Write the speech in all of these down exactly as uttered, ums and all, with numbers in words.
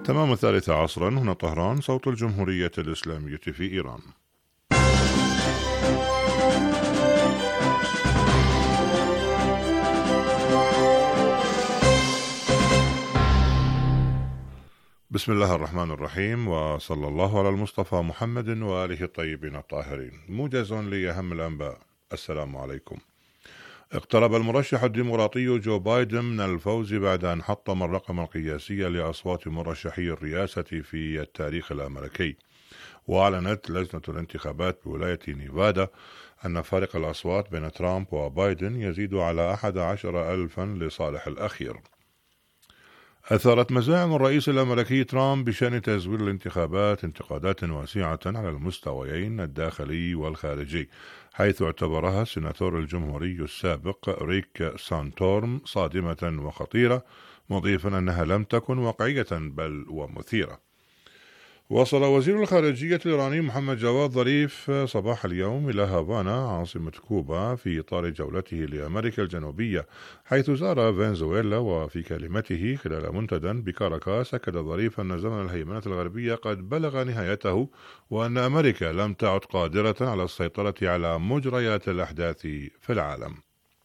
تمام الثالثة عصرا. هنا طهران، صوت الجمهورية الإسلامية في إيران. بسم الله الرحمن الرحيم، وصلى الله على المصطفى محمد وآله الطيبين الطاهرين. موجز لأهم الأنباء. السلام عليكم. اقترب المرشح الديمقراطي جو بايدن من الفوز بعد أن حطم الرقم القياسي لأصوات مرشحي الرئاسة في التاريخ الأمريكي. وأعلنت لجنة الانتخابات بولاية نيفادا أن فارق الأصوات بين ترامب وبايدن يزيد على أحد عشر ألفا لصالح الأخير. أثارت مزاعم الرئيس الأمريكي ترامب بشأن تزوير الانتخابات انتقادات واسعة على المستويين الداخلي والخارجي، حيث اعتبرها السيناتور الجمهوري السابق ريك سانتورم صادمة وخطيرة، مضيفا أنها لم تكن واقعية بل ومثيرة. وصل وزير الخارجية الإيراني محمد جواد ظريف صباح اليوم إلى هافانا عاصمة كوبا في إطار جولته لأمريكا الجنوبية، حيث زار فنزويلا. وفي كلمته خلال منتدى بكاراكاس أكد ظريف أن زمن الهيمنة الغربية قد بلغ نهايته، وأن أمريكا لم تعد قادرة على السيطرة على مجريات الأحداث في العالم.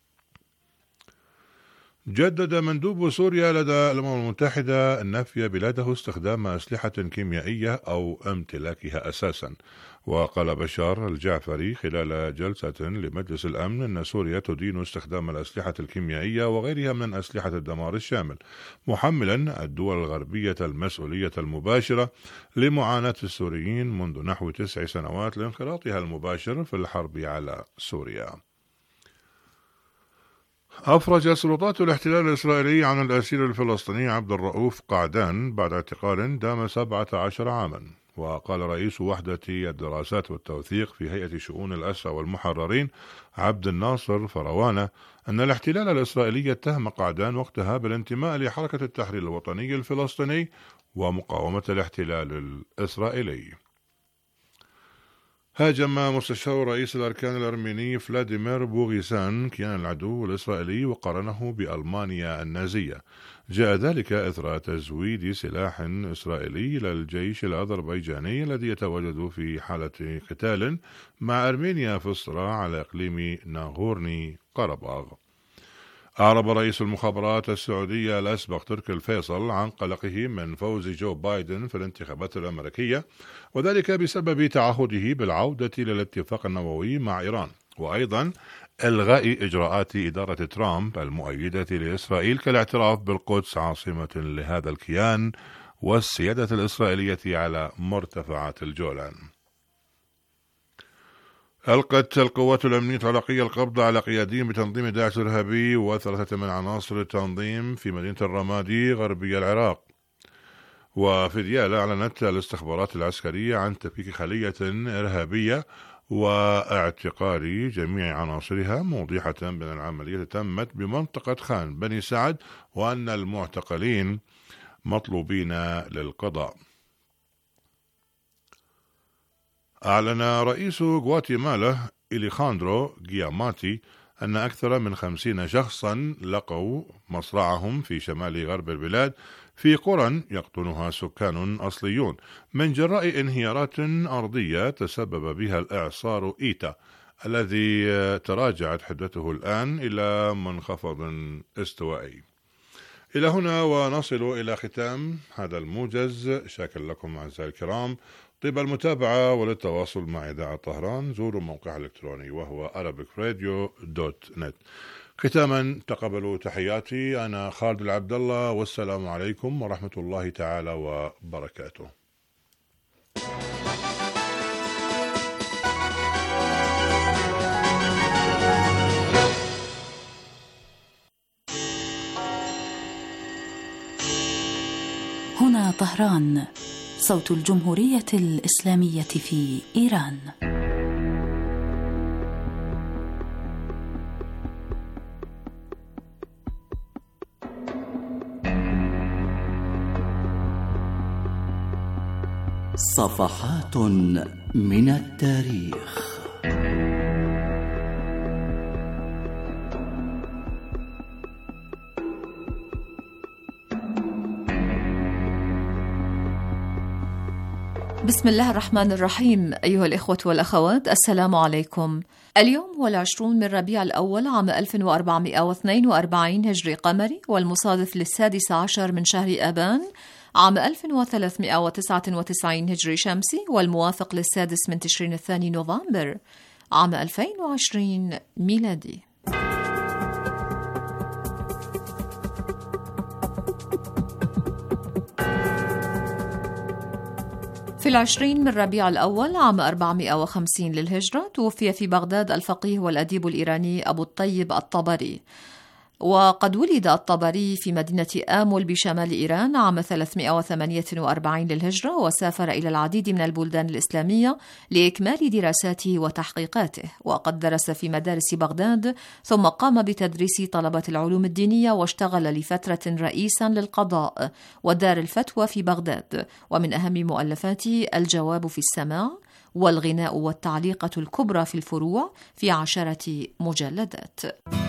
جدد مندوب سوريا لدى الأمم المتحدة نفي بلاده استخدام أسلحة كيميائية أو امتلاكها أساسا. وقال بشار الجعفري خلال جلسة لمجلس الأمن أن سوريا تدين استخدام الأسلحة الكيميائية وغيرها من أسلحة الدمار الشامل، محملا الدول الغربية المسؤولية المباشرة لمعاناة السوريين منذ نحو تسع سنوات لانخراطها المباشر في الحرب على سوريا. أفرج سلطات الاحتلال الإسرائيلي عن الأسير الفلسطيني عبد الرؤوف قعدان بعد اعتقال دام سبعة عشر عاما. وقال رئيس وحدة الدراسات والتوثيق في هيئة شؤون الأسرى والمحررين عبد الناصر فروانة أن الاحتلال الإسرائيلي اتهم قعدان وقتها بالانتماء لحركة التحرير الوطني الفلسطيني ومقاومة الاحتلال الإسرائيلي. هاجم مستشار رئيس الأركان الأرميني فلاديمير بوغيسان كيان العدو الإسرائيلي وقارنه بألمانيا النازية. جاء ذلك إثر تزويد سلاح إسرائيلي للجيش الأذربيجاني الذي يتواجد في حالة قتال مع أرمينيا في الصراع على إقليم ناغورني قرباغ. أعرب رئيس المخابرات السعودية الأسبق تركي الفيصل عن قلقه من فوز جو بايدن في الانتخابات الأمريكية، وذلك بسبب تعهده بالعودة للاتفاق النووي مع إيران، وأيضا إلغاء إجراءات إدارة ترامب المؤيدة لإسرائيل كالاعتراف بالقدس عاصمة لهذا الكيان والسيادة الإسرائيلية على مرتفعات الجولان. ألقت القوات الأمنية العراقية القبض على قياديين بتنظيم داعش الإرهابي وثلاثة من عناصر التنظيم في مدينة الرمادي غربي العراق. وفي ديالى أعلنت الاستخبارات العسكرية عن تفكيك خلية إرهابية واعتقال جميع عناصرها، موضحة بأن العملية تمت بمنطقة خان بني سعد وأن المعتقلين مطلوبين للقضاء. أعلن رئيس غواتيمالا إليخاندرو غياماتي أن أكثر من خمسين شخصا لقوا مصرعهم في شمال غرب البلاد في قرى يقطنها سكان أصليون من جراء انهيارات أرضية تسبب بها الإعصار إيتا الذي تراجعت حدته الآن إلى منخفض استوائي. إلى هنا ونصل إلى ختام هذا الموجز. شاكر لكم أعزائي الكرام طيب المتابعة، وللتواصل مع إذاعة طهران زوروا موقعها الإلكتروني وهو أرابيك راديو دوت نت. ختاما تقبلوا تحياتي، أنا خالد العبد الله، والسلام عليكم ورحمة الله تعالى وبركاته. هنا طهران، صوت الجمهورية الإسلامية في إيران. صفحات من التاريخ. بسم الله الرحمن الرحيم. أيها الإخوة والأخوات، السلام عليكم. اليوم هو العشرون من ربيع الأول عام ألف وأربعمائة واثنين وأربعين هجري قمري، والمصادف للسادس عشر من شهر آبان عام ألف وثلاثمائة وتسعة وتسعين هجري شمسي، والموافق للسادس من تشرين الثاني نوفمبر عام ألفين وعشرين ميلادي. في العشرين من ربيع الأول عام أربعمائة وخمسين للهجرة توفي في بغداد الفقيه والأديب الإيراني أبو الطيب الطبري. وقد ولد الطبري في مدينة آمل بشمال إيران عام ثلاثمائة وثمانية وأربعين للهجرة، وسافر إلى العديد من البلدان الإسلامية لإكمال دراساته وتحقيقاته، وقد درس في مدارس بغداد ثم قام بتدريس طلبة العلوم الدينية، واشتغل لفترة رئيسا للقضاء ودار الفتوى في بغداد. ومن أهم مؤلفاته الجواب في السماع والغناء والتعليقة الكبرى في الفروع في عشرة مجلدات.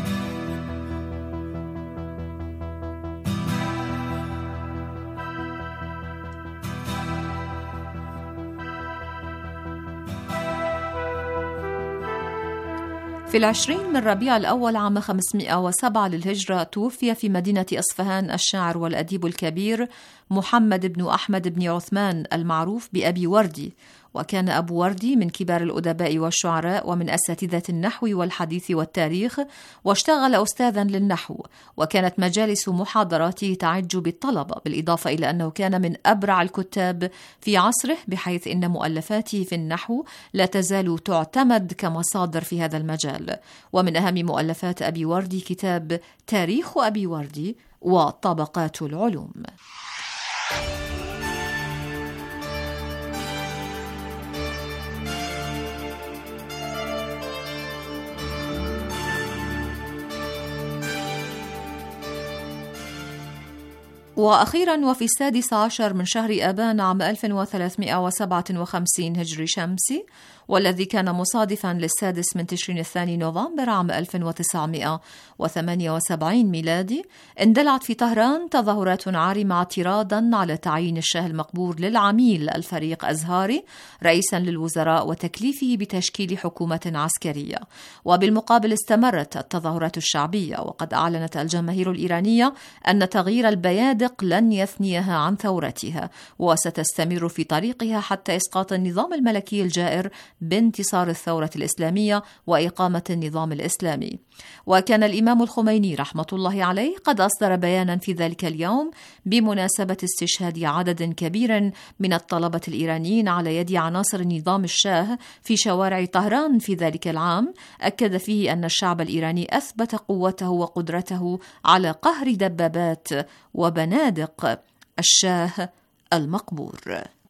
في العشرين من ربيع الأول عام خمسمائة وسبعة للهجرة توفي في مدينة أصفهان الشاعر والأديب الكبير محمد بن أحمد بن عثمان المعروف بأبي وردي. وكان أبو وردي من كبار الأدباء والشعراء ومن أساتذة النحو والحديث والتاريخ، واشتغل أستاذا للنحو، وكانت مجالس محاضراته تعج بالطلبة، بالإضافة إلى أنه كان من أبرع الكتاب في عصره، بحيث إن مؤلفاته في النحو لا تزال تعتمد كمصادر في هذا المجال. ومن أهم مؤلفات أبي وردي كتاب تاريخ أبي وردي وطبقات العلوم. وأخيرا وفي السادس عشر من شهر آبان عام ألف وثلاثمائة وسبعة وخمسين هجري شمسي، والذي كان مصادفا للسادس من تشرين الثاني نوفمبر عام ألف وتسعمائة وثمانية وسبعين ميلادي، اندلعت في طهران تظاهرات عارمة اعتراضا على تعيين الشاه المقبور للعميل الفريق أزهاري رئيسا للوزراء وتكليفه بتشكيل حكومة عسكرية. وبالمقابل استمرت التظاهرات الشعبية، وقد أعلنت الجماهير الإيرانية أن تغيير البيادق لن يثنيها عن ثورتها، وستستمر في طريقها حتى إسقاط النظام الملكي الجائر بانتصار الثورة الإسلامية وإقامة النظام الإسلامي. وكان الإمام الخميني رحمة الله عليه قد أصدر بيانا في ذلك اليوم بمناسبة استشهاد عدد كبير من الطلبة الإيرانيين على يد عناصر نظام الشاه في شوارع طهران في ذلك العام، أكد فيه أن الشعب الإيراني أثبت قوته وقدرته على قهر دبابات وبنادق الشاه المقبور.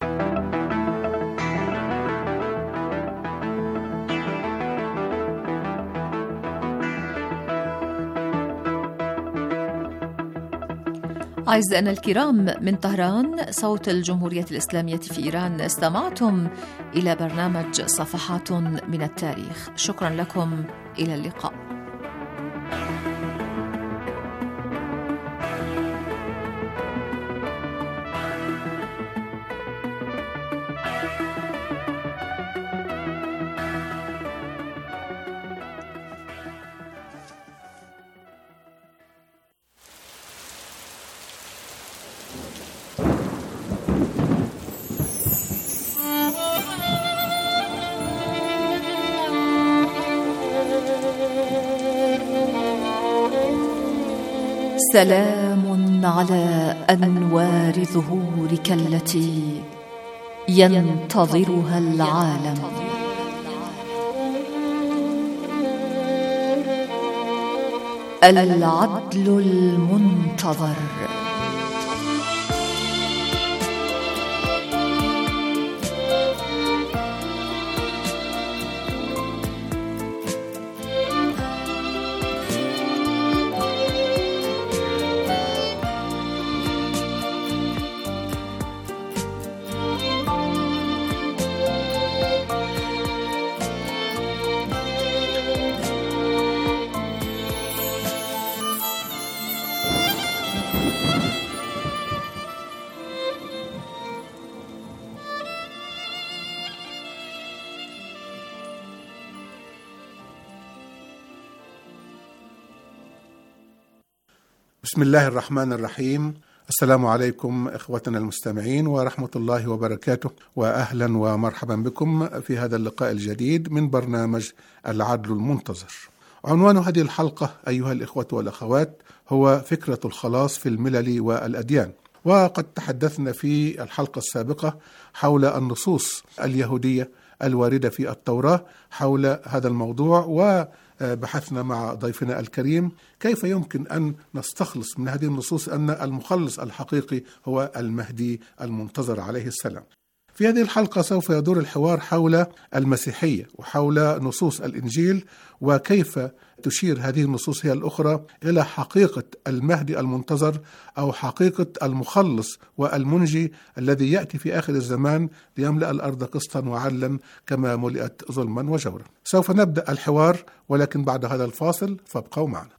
أعزائنا الكرام، من طهران صوت الجمهورية الإسلامية في إيران، استمعتم إلى برنامج صفحات من التاريخ. شكرا لكم، إلى اللقاء. سلام على أنوار ظهورك التي ينتظرها العالم. العدل المنتظر. بسم الله الرحمن الرحيم. السلام عليكم إخوتنا المستمعين ورحمة الله وبركاته، وأهلا ومرحبا بكم في هذا اللقاء الجديد من برنامج العدل المنتظر. عنوان هذه الحلقة أيها الإخوة والأخوات هو فكرة الخلاص في الملل والأديان. وقد تحدثنا في الحلقة السابقة حول النصوص اليهودية الواردة في التوراة حول هذا الموضوع، وبحثنا مع ضيفنا الكريم كيف يمكن أن نستخلص من هذه النصوص أن المخلص الحقيقي هو المهدي المنتظر عليه السلام. في هذه الحلقة سوف يدور الحوار حول المسيحية وحول نصوص الإنجيل، وكيف تشير هذه النصوص هي الأخرى إلى حقيقة المهدي المنتظر أو حقيقة المخلص والمنجي الذي يأتي في آخر الزمان ليملأ الأرض قسطا وعدلا كما ملئت ظلما وجورا. سوف نبدأ الحوار، ولكن بعد هذا الفاصل فابقوا معنا.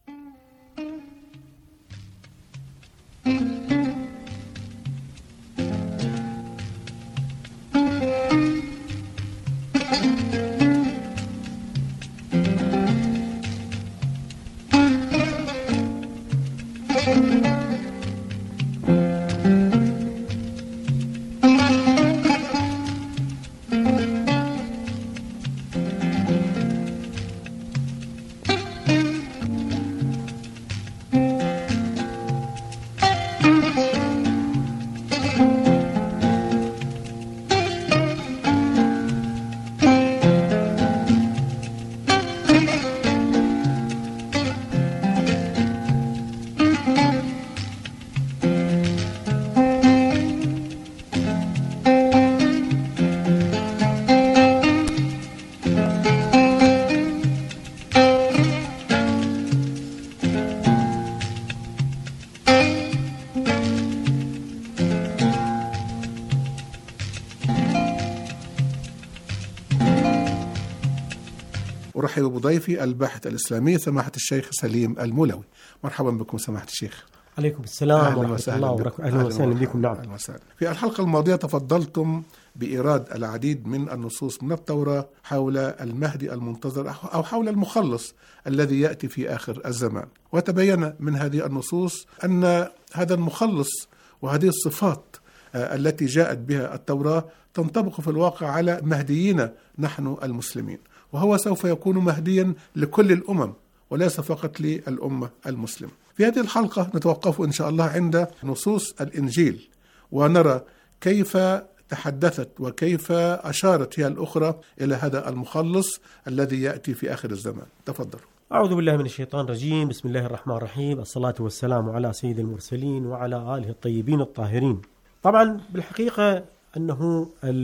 أرحب بضيفي الباحث الإسلامي سماحة الشيخ سليم المولوي. مرحبا بكم سماحة الشيخ. عليكم السلام ورحمة الله وبركاته. أهلا وسهلا بكم. نعم. في الحلقة الماضية تفضلتم بإيراد العديد من النصوص من التوراة حول المهدي المنتظر أو حول المخلص الذي يأتي في آخر الزمان، وتبين من هذه النصوص أن هذا المخلص وهذه الصفات التي جاءت بها التوراة تنطبق في الواقع على مهديين نحن المسلمين، وهو سوف يكون مهديا لكل الأمم وليس فقط للأمة المسلمة. في هذه الحلقة نتوقف إن شاء الله عند نصوص الإنجيل ونرى كيف تحدثت وكيف أشارت هي الأخرى إلى هذا المخلص الذي يأتي في آخر الزمان. تفضلوا. أعوذ بالله من الشيطان الرجيم. بسم الله الرحمن الرحيم. الصلاة والسلام على سيد المرسلين وعلى آله الطيبين الطاهرين. طبعا بالحقيقة أنه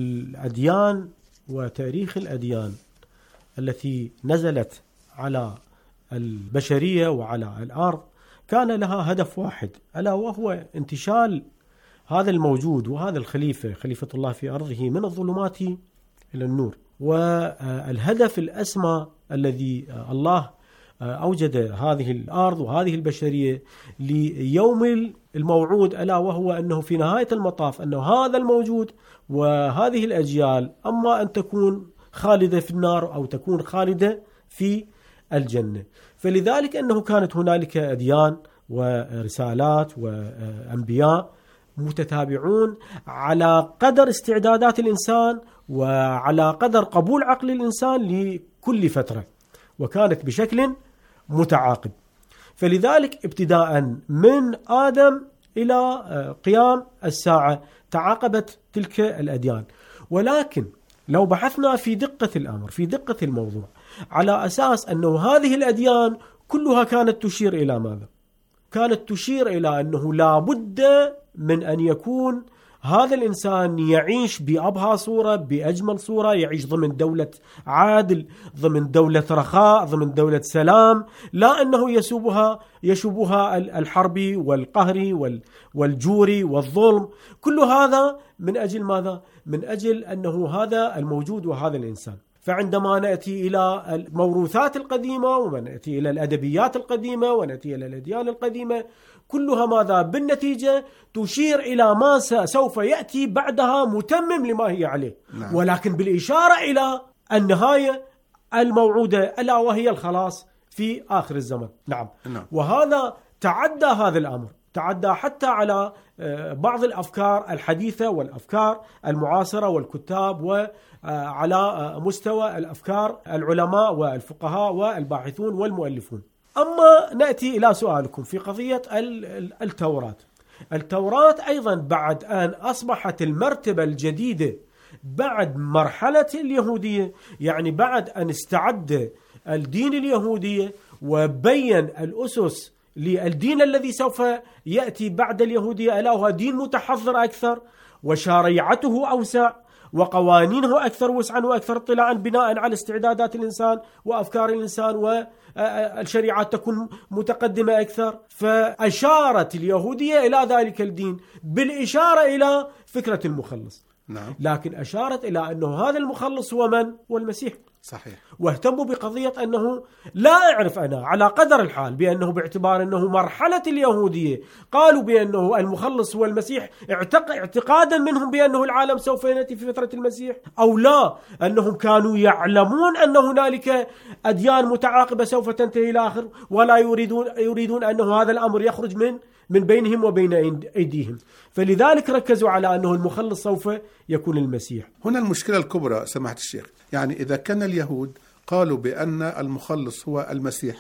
الأديان وتاريخ الأديان التي نزلت على البشرية وعلى الأرض كان لها هدف واحد، ألا وهو انتشال هذا الموجود وهذا الخليفة خليفة الله في أرضه من الظلمات إلى النور. والهدف الأسمى الذي الله أوجد هذه الأرض وهذه البشرية ليوم الموعود، ألا وهو أنه في نهاية المطاف أنه هذا الموجود وهذه الأجيال أما أن تكون خالدة في النار أو تكون خالدة في الجنة. فلذلك أنه كانت هنالك أديان ورسالات وأنبياء متتابعون على قدر استعدادات الإنسان وعلى قدر قبول عقل الإنسان لكل فترة، وكانت بشكل متعاقب. فلذلك ابتداء من آدم إلى قيام الساعة تعاقبت تلك الأديان. ولكن لو بحثنا في دقة الأمر في دقة الموضوع على أساس أنه هذه الأديان كلها كانت تشير إلى ماذا؟ كانت تشير إلى أنه لا بد من أن يكون هذا الإنسان يعيش بأبهى صورة، بأجمل صورة، يعيش ضمن دولة عادل، ضمن دولة رخاء، ضمن دولة سلام، لا أنه يسوبها يشوبها الحرب والقهر والجور والظلم. كل هذا من أجل ماذا؟ من أجل أنه هذا الموجود وهذا الإنسان. فعندما نأتي إلى الموروثات القديمة ونأتي إلى الأدبيات القديمة ونأتي إلى الأديان القديمة، كلها ماذا؟ بالنتيجة تشير إلى ما سوف يأتي بعدها متمم لما هي عليه. نعم. ولكن بالإشارة إلى النهاية الموعودة ألا وهي الخلاص في آخر الزمن. نعم. نعم. وهذا تعدى هذا الأمر، تعدى حتى على بعض الأفكار الحديثة والأفكار المعاصرة والكتاب، وعلى مستوى الأفكار العلماء والفقهاء والباحثون والمؤلفون. أما نأتي إلى سؤالكم في قضية التوراة. التوراة أيضا بعد أن أصبحت المرتبة الجديدة بعد مرحلة اليهودية، يعني بعد أن استعد الدين اليهودية وبين الأسس للدين الذي سوف يأتي بعد اليهودية، ألا هو دين متحضر أكثر وشريعته أوسع وقوانينه أكثر وسعا وأكثر اطلاعا بناء على استعدادات الإنسان وأفكار الإنسان، والشريعات تكون متقدمة أكثر. فأشارت اليهودية إلى ذلك الدين بالإشارة إلى فكرة المخلص. نعم. لكن أشارت إلى أنه هذا المخلص هو من؟ والمسيح. صحيح. واهتموا بقضية أنه لا أعرف أنا على قدر الحال بأنه باعتبار أنه مرحلة اليهودية قالوا بأنه المخلص هو المسيح اعتقادا منهم بأنه العالم سوف يأتي في فترة المسيح، أو لا أنهم كانوا يعلمون أن هنالك أديان متعاقبة سوف تنتهي إلى آخر، ولا يريدون يريدون أنه هذا الأمر يخرج من من بينهم وبين أيديهم. فلذلك ركزوا على أنه المخلص سوف يكون المسيح. هنا المشكلة الكبرى سماحة الشيخ، يعني إذا كان اليهود قالوا بأن المخلص هو المسيح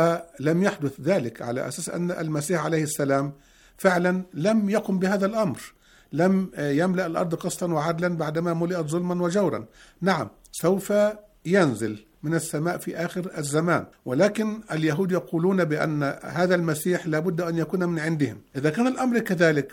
ولم يحدث ذلك على أساس أن المسيح عليه السلام فعلا لم يقم بهذا الأمر، لم يملأ الأرض قسطا وعدلا بعدما ملئت ظلما وجورا. نعم سوف ينزل من السماء في آخر الزمان، ولكن اليهود يقولون بأن هذا المسيح لابد أن يكون من عندهم. إذا كان الأمر كذلك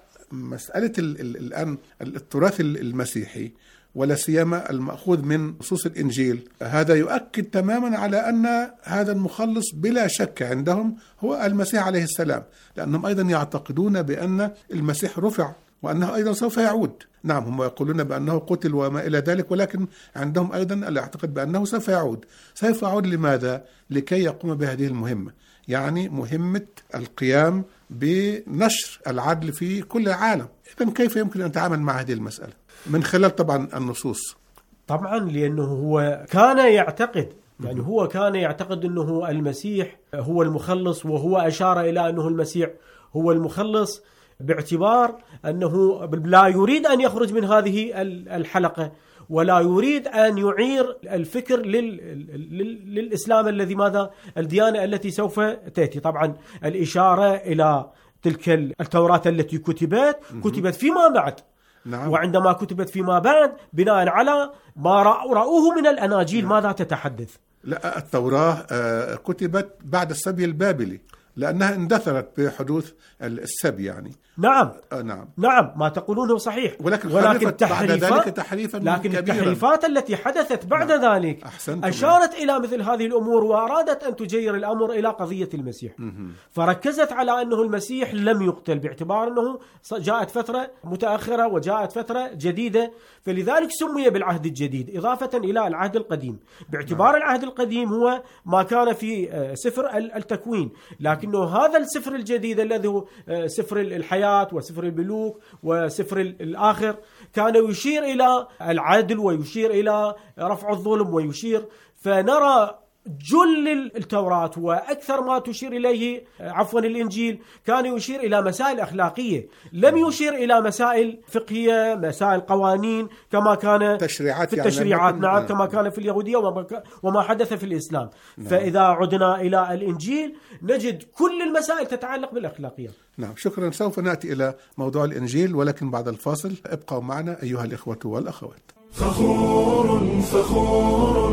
فمسألة الآن التراث المسيحي ولا سيما المأخوذ من نصوص الإنجيل هذا يؤكد تماما على أن هذا المخلص بلا شك عندهم هو المسيح عليه السلام، لأنهم أيضا يعتقدون بأن المسيح رفع وأنه أيضا سوف يعود. نعم هم يقولون بأنه قتل وما إلى ذلك، ولكن عندهم أيضا الاعتقاد بأنه سوف يعود. سوف يعود لماذا؟ لكي يقوم بهذه المهمة، يعني مهمة القيام بنشر العدل في كل العالم. إذن كيف يمكن أن نتعامل مع هذه المسألة؟ من خلال طبعا النصوص. طبعا لأنه هو كان يعتقد، يعني هو كان يعتقد أنه المسيح هو المخلص، وهو أشار إلى أنه المسيح هو المخلص باعتبار أنه لا يريد أن يخرج من هذه الحلقة، ولا يريد أن يعير الفكر لل... لل... للإسلام الذي ماذا الديانة التي سوف تأتي. طبعا الإشارة إلى تلك التوراة التي كتبت كتبت فيما بعد. نعم. وعندما كتبت فيما بعد بناء على ما رأوه من الأناجيل. نعم. ماذا تتحدث؟ لا التوراة كتبت بعد السبي البابلي لأنها اندثرت بحدوث السبي يعني. نعم. آه نعم نعم ما تقولونه صحيح، ولكن, ولكن بعد ذلك تحريفا لكن التحريفات التي حدثت بعد نعم. ذلك أحسنتم. أشارت إلى مثل هذه الأمور وأرادت أن تجير الأمر إلى قضية المسيح. م- فركزت على أنه المسيح لم يقتل باعتبار أنه جاءت فترة متأخرة وجاءت فترة جديدة، فلذلك سمي بالعهد الجديد إضافة إلى العهد القديم باعتبار نعم. العهد القديم هو ما كان في سفر التكوين، لكنه هذا السفر الجديد الذي هو سفر الحياة وسفر الملوك وسفر الآخر كان يشير إلى العدل ويشير إلى رفع الظلم ويشير. فنرى جل التوراة وأكثر ما تشير إليه عفوا الإنجيل كان يشير إلى مسائل أخلاقية، لم يشير إلى مسائل فقهية مسائل قوانين كما كان تشريعات في التشريعات يعني نعم كما كان في اليهودية وما حدث في الإسلام. نعم. فإذا عدنا إلى الإنجيل نجد كل المسائل تتعلق بالأخلاقيات. نعم شكرا. سوف نأتي إلى موضوع الإنجيل ولكن بعد الفاصل. ابقوا معنا أيها الإخوة والأخوات. فخور فخور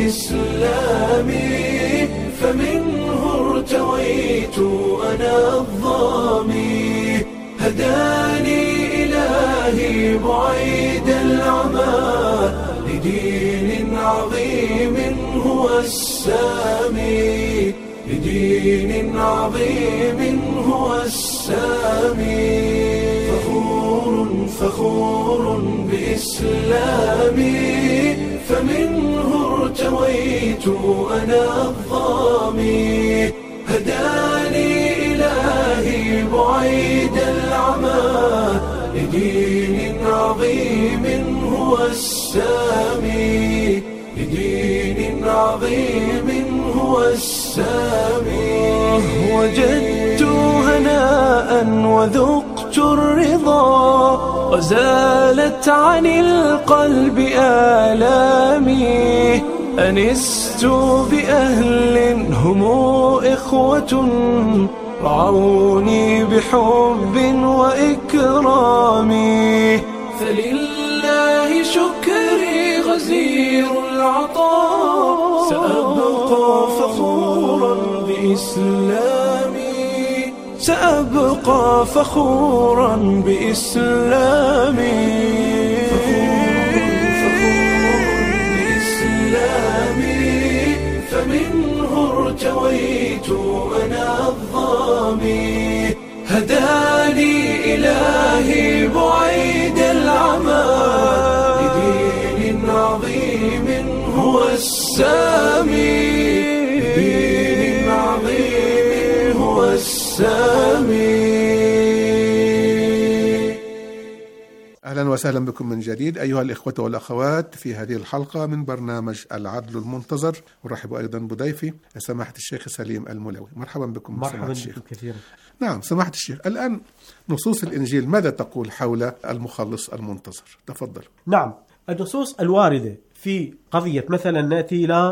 بإسلامي فمنه ارتويت أنا الظامي هداني إلهي بعيد العمى لدين عظيم هو السامي لدين عظيم هو السامي فخور فخور بإسلامي فمنه ارتويت أنا الظامي هداني إلهي بعيد العمى لدين عظيم هو السامي لدين عظيم هو هو السامي. وجدت هناء وذقت الرضا وزالت عن القلب آلامي. أنست بأهل هم إخوة رعوني بحب وإكرام. فلله شكري غزير العطاء سأبقى فخورا بإسلامي. سأبقى فخورا بإسلامي. فمنه ارتويت أنا الظامي. هداني إلهي بعيد العمى لدين عظيم هو السامي. لدين عظيم هو السامي. أهلا وسهلا بكم من جديد أيها الإخوة والأخوات في هذه الحلقة من برنامج العدل المنتظر. أرحب أيضا بضيفي سماحة الشيخ سليم المولوي. مرحبا بكم. مرحبا بكم كثيرا. نعم سماحة الشيخ، الآن نصوص الإنجيل ماذا تقول حول المخلص المنتظر؟ تفضل. نعم، النصوص الواردة في قضية مثلا نأتي إلى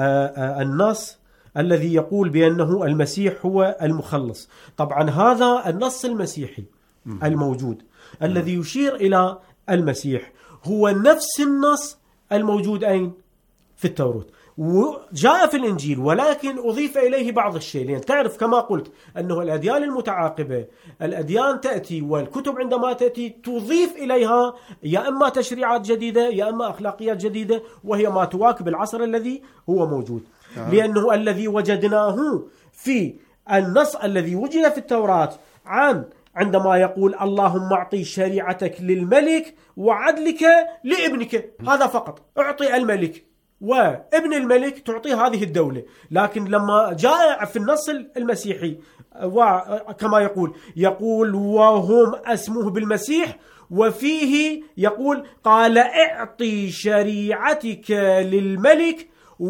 النص الذي يقول بأنه المسيح هو المخلص. طبعا هذا النص المسيحي الموجود الذي يشير إلى المسيح هو نفس النص الموجود أين؟ في التوراة، وجاء في الإنجيل، ولكن أضيف إليه بعض الشيء. لأن تعرف كما قلت أنه الأديان المتعاقبة، الأديان تأتي والكتب عندما تأتي تضيف إليها يا إما تشريعات جديدة يا إما أخلاقيات جديدة، وهي ما تواكب العصر الذي هو موجود. آه. لأنه الذي وجدناه في النص الذي وجد في التوراة عن عندما يقول اللهم اعطي شريعتك للملك وعدلك لابنك، هذا فقط. اعطي الملك وابن الملك تعطي هذه الدولة. لكن لما جاء في النص المسيحي وكما يقول يقول وهم اسموه بالمسيح، وفيه يقول قال اعطي شريعتك للملك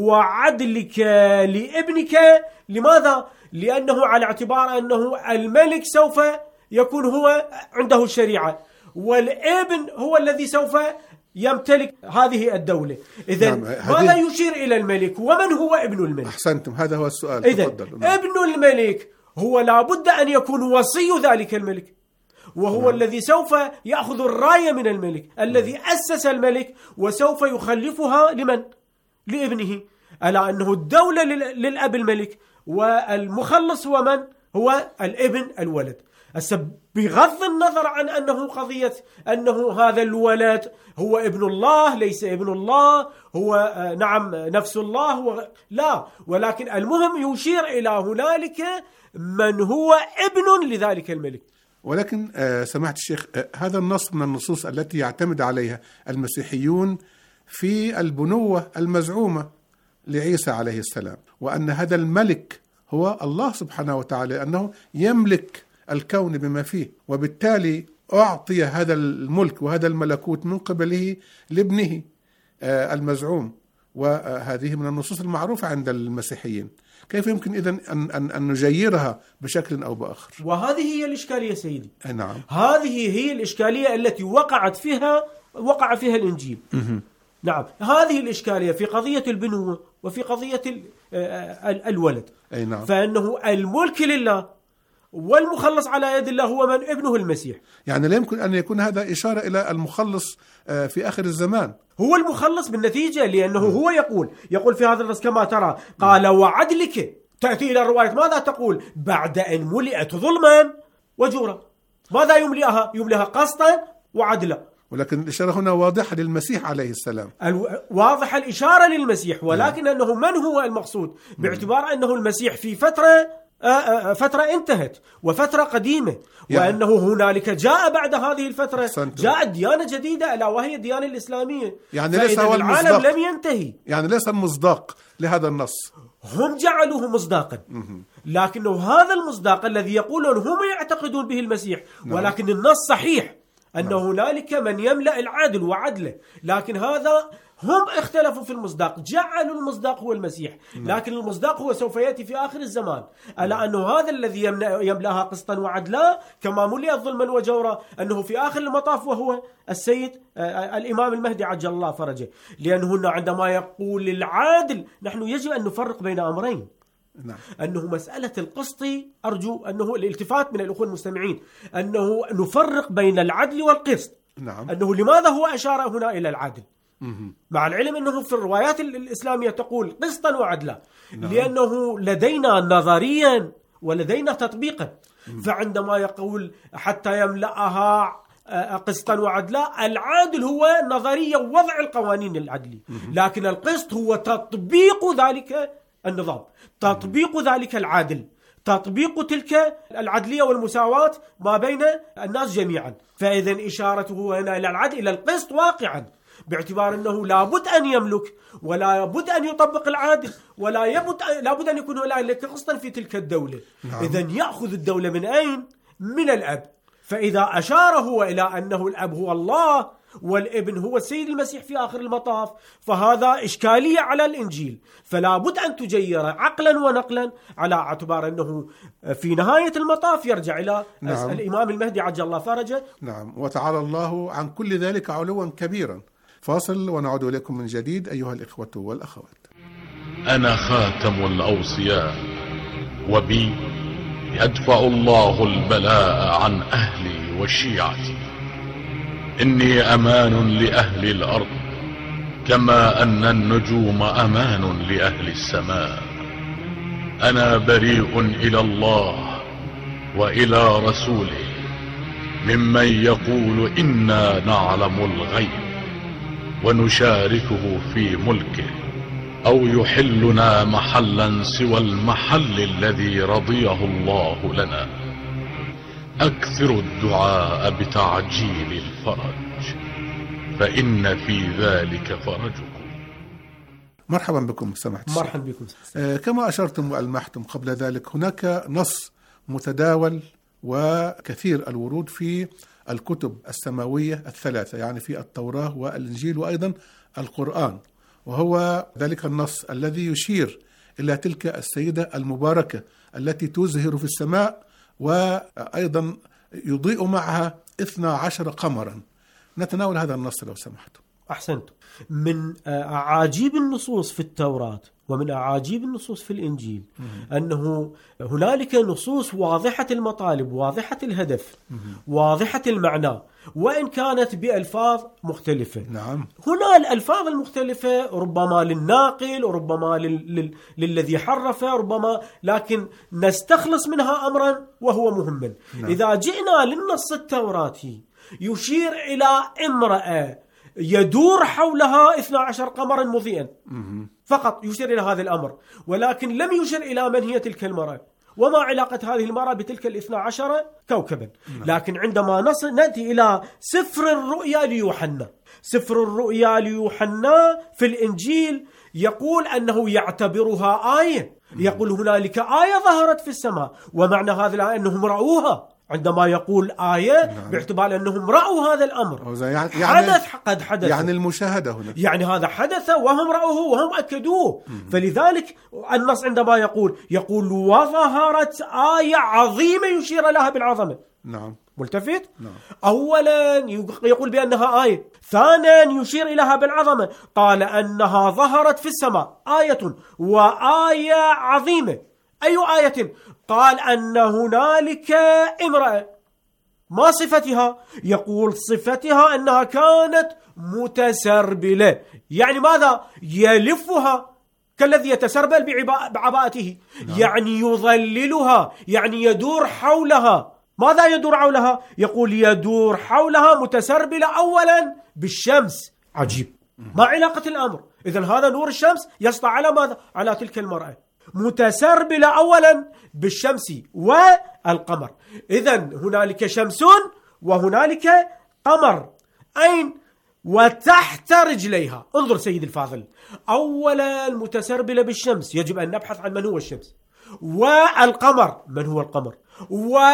وعدلك لابنك. لماذا؟ لأنه على اعتبار أنه الملك سوف يكون هو عنده الشريعة، والابن هو الذي سوف يمتلك هذه الدولة. إذن نعم، ماذا يشير إلى الملك؟ ومن هو ابن الملك؟ أحسنتم، هذا هو السؤال. إذن ابن الملك هو لابد أن يكون وصي ذلك الملك، وهو نعم. الذي سوف يأخذ الراية من الملك، الذي نعم. أسس الملك وسوف يخلفها لمن؟ لابنه. ألا أنه الدولة للأب الملك، والمخلص هو من؟ هو الابن الولد. بغض النظر عن أنه قضية أنه هذا الولد هو ابن الله ليس ابن الله، هو نعم نفس الله هو لا، ولكن المهم يشير إلى هنالك من هو ابن لذلك الملك. ولكن سماحة الشيخ، هذا النص من النصوص التي يعتمد عليها المسيحيون في البنوة المزعومة لعيسى عليه السلام، وأن هذا الملك هو الله سبحانه وتعالى، أنه يملك الكون بما فيه، وبالتالي أعطي هذا الملك وهذا الملكوت من قبله لابنه المزعوم. وهذه من النصوص المعروفة عند المسيحيين. كيف يمكن إذن أن, أن, أن نجيرها بشكل أو بآخر؟ وهذه هي الإشكالية سيدي. نعم، هذه هي الإشكالية التي وقعت فيها وقع فيها الإنجيل. نعم، هذه الإشكالية في قضية البنوة وفي قضية الولد. أي نعم. فإنه الملك لله والمخلص على يد الله هو من؟ ابنه المسيح. يعني لا يمكن أن يكون هذا إشارة إلى المخلص في آخر الزمان. هو المخلص بالنتيجة، لأنه هو يقول يقول في هذا النص كما ترى قال وعدلك. تأتي إلى الرواية ماذا تقول؟ بعد أن ملئت ظلما وجورا. ماذا يملئها؟ يملئها قسطا وعدلا. ولكن الإشارة هنا واضحة للمسيح عليه السلام، واضحة الإشارة للمسيح، ولكن نعم. أنه من هو المقصود؟ باعتبار أنه المسيح في فترة فترة انتهت وفترة قديمة، يعني وأنه هنالك جاء بعد هذه الفترة جاءت ديانة جديدة ألا وهي الديانة الإسلامية. يعني ليس هو العالم لم ينتهي، يعني ليس المصداق لهذا النص. هم جعلوه مصداقا، لكنه هذا المصداق الذي يقولون هم يعتقدون به المسيح. نعم. ولكن النص صحيح أن نعم. هنالك من يملأ العدل وعدله، لكن هذا هم اختلفوا في المصداق، جعلوا المصداق هو المسيح، لكن المصداق هو سوف يأتي في آخر الزمان، ألا أنه هذا الذي يملأها قسطا وعدلا كما ملئت ظلما وجورا، أنه في آخر المطاف وهو السيد الإمام المهدي عجل الله فرجه. لأنه عندما يقول العادل، نحن يجب أن نفرق بين أمرين. نعم. أنه مسألة القسط، أرجو أنه الالتفات من الأخوة المستمعين، أنه نفرق بين العدل والقسط. نعم. أنه لماذا هو أشار هنا إلى العدل؟ مع العلم أنه في الروايات الإسلامية تقول قسطا وعدلا. نعم. لأنه لدينا نظريا ولدينا تطبيقا. فعندما يقول حتى يملأها قسطا وعدلا، العادل هو نظرية وضع القوانين العدلية، لكن القسط هو تطبيق ذلك النظام، تطبيق ذلك العادل، تطبيق تلك العدلية والمساواة ما بين الناس جميعا. فإذا إشارته هنا إلى العدل، إلى القسط واقعا، باعتبار أنه لابد أن يملك ولا بد أن يطبق العادل ولا يبد لابد أن يكون هنالك قسطا في تلك الدولة. نعم. إذن يأخذ الدولة من أين؟ من الأب. فإذا أشار هو إلى أنه الأب هو الله والابن هو السيد المسيح في آخر المطاف، فهذا إشكالية على الإنجيل، فلا بد أن تجير عقلا ونقلا على اعتبار أنه في نهاية المطاف يرجع إلى نعم. الإمام المهدي عجل الله فرجه. نعم. وتعالى الله عن كل ذلك علوا كبيرا. فاصل ونعود إليكم من جديد أيها الإخوة والأخوات. أنا خاتم الأوصياء، وبي يدفع الله البلاء عن أهلي وشيعتي. إني أمان لأهل الأرض، كما أن النجوم أمان لأهل السماء. أنا بريء إلى الله وإلى رسوله ممن يقول إنا نعلم الغيب ونشاركه في ملكه، أو يحلنا محلا سوى المحل الذي رضيه الله لنا. أكثر الدعاء بتعجيل الفرج، فإن في ذلك فرجكم. مرحبا بكم سمحت. مرحبا بكم. آه كما أشرتم وألمحتم قبل ذلك، هناك نص متداول وكثير الورود في الكتب السماوية الثلاثة، يعني في التوراة والإنجيل وأيضا القرآن، وهو ذلك النص الذي يشير إلى تلك السيدة المباركة التي تزهر في السماء وأيضا يضيء معها اثنا عشر قمرا. نتناول هذا النص لو سمحتم. أحسنت. من أعاجيب النصوص في التوراة ومن أعاجيب النصوص في الإنجيل مم. أنه هنالك نصوص واضحة المطالب، واضحة الهدف، مم. واضحة المعنى، وإن كانت بألفاظ مختلفة. نعم. هنا الألفاظ المختلفة ربما للناقل وربما لل... لل... للذي حرف ربما، لكن نستخلص منها أمرا وهو مهم. نعم. إذا جئنا للنص التوراتي يشير إلى امرأة يدور حولها اثنا عشر قمرا مضيئا فقط، يشير إلى هذا الأمر، ولكن لم يشير إلى من هي تلك المرأة وما علاقة هذه المرأة بتلك الاثنى عشر كوكبا. لكن عندما نصل نأتي إلى سفر الرؤيا ليوحنا، سفر الرؤيا ليوحنا في الإنجيل يقول أنه يعتبرها آية، يقول هنالك آية ظهرت في السماء، ومعنى هذه الآية أنهم رأوها. عندما يقول آية نعم. باعتبار أنهم رأوا هذا الأمر، يعني حدث قد حدث، يعني المشاهدة هنا، يعني هذا حدث وهم رأوه وهم أكدوه. مم. فلذلك النص عندما يقول يقول وظهرت آية عظيمة يشير لها بالعظمة. نعم. ملتفت؟ نعم. أولا يقول بأنها آية، ثانيا يشير إليها بالعظمة، قال أنها ظهرت في السماء آية وآية عظيمة. أي آية؟ قال أن هنالك امرأة. ما صفتها؟ يقول صفتها أنها كانت متسربلة. يعني ماذا؟ يلفها كالذي يتسربل بعباءته. نعم. يعني يظللها، يعني يدور حولها. ماذا يدور حولها؟ يقول يدور حولها متسربلة أولا بالشمس. عجيب، ما علاقة الأمر؟ إذن هذا نور الشمس يسطع على ماذا؟ على تلك المرأة. متسربلة أولا بالشمس والقمر. إذن هنالك شمس وهنالك قمر. أين؟ وتحت رجليها. انظر سيد الفاضل، أولا متسربلة بالشمس، يجب أن نبحث عن من هو الشمس، والقمر من هو القمر،